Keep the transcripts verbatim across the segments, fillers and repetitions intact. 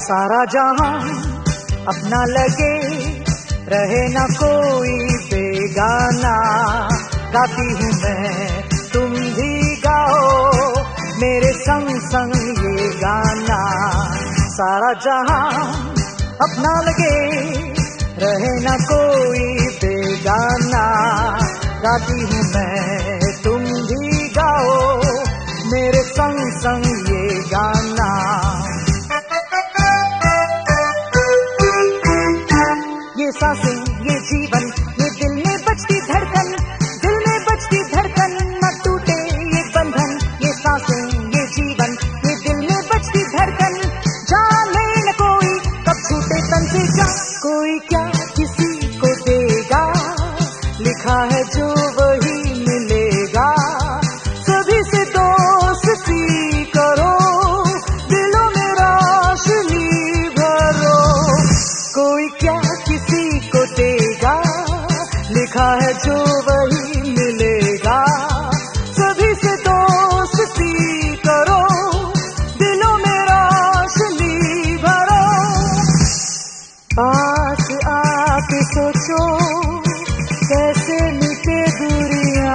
सारा जहां अपना लगे, रहे ना कोई बेगाना। गाती हूँ मैं, तुम भी गाओ मेरे संग संग ये गाना। सारा जहां अपना लगे, रहे ना कोई बेगाना। गाती हूँ मैं, तुम भी गाओ मेरे संग संग ये गाना। ये सांसें, ये जीवन, ये दिल में बजती धड़कन, दिल में बजती धड़कन, न टूटे ये बंधन। ये सांसें, ये जीवन, ये दिल में बजती धड़कन, जाने न कोई कब छूटे तन से जान। कोई क्या किसी को देगा, लिखा है जो वही मिलेगा। सभी से दोस्ती करो, दिलों में रोशनी भरो। कोई क्या किसी को देगा, लिखा है जो वही मिलेगा। सभी से दोस्ती करो, दिलों में रोशनी भरो। पास आके सोचो कैसे मिटे दूरियां,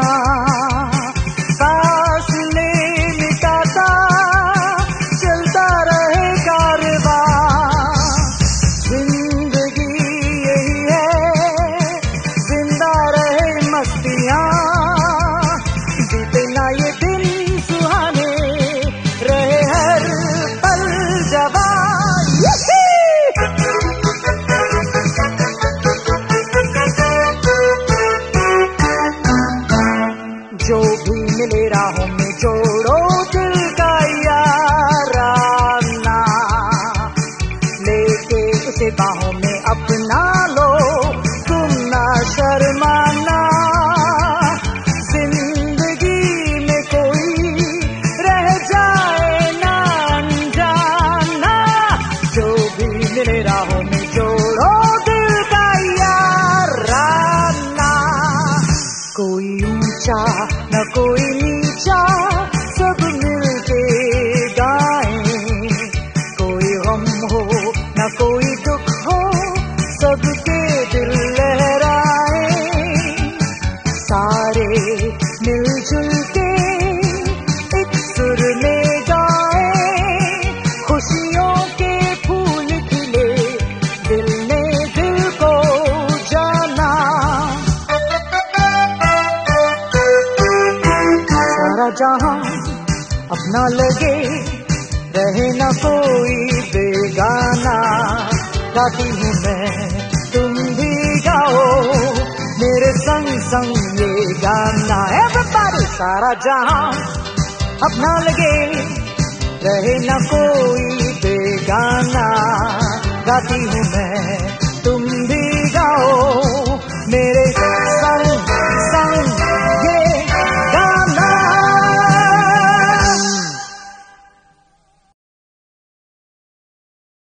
फासले मिटाता चलता रहे कारवां। जिंदगी यही है, जिंदा रहे मस्तियां, बीते ना ये दिन सुहाने, रहे हर पल जवान। जो भी मिले राहों में जोड़ो दिल का याराना, लेके उसे बाहों में अपना लो, तुम ना शर्माना। जिंदगी में कोई रह जाए ना अनजाना। जो भी मिले राहों में जोड़ो दिल का याराना। कोई ऊंचा न कोई नीचा, सब मिलके गाएं। कोई गम हो न कोई दुख हो, सबके दिल लहराएं। सारे मिलजुल के एक सुर में गाएं। खुशियों के फूल खिले, दिल ने दिल को जाना। सारा जहां अपना लगे, रहे ना कोई बेगाना। गाती हूँ मैं, तुम भी गाओ मेरे संग संग ये गाना। एवरीबॉडी, सारा जहां अपना लगे, रहे ना कोई बेगाना। गाती हूँ मैं,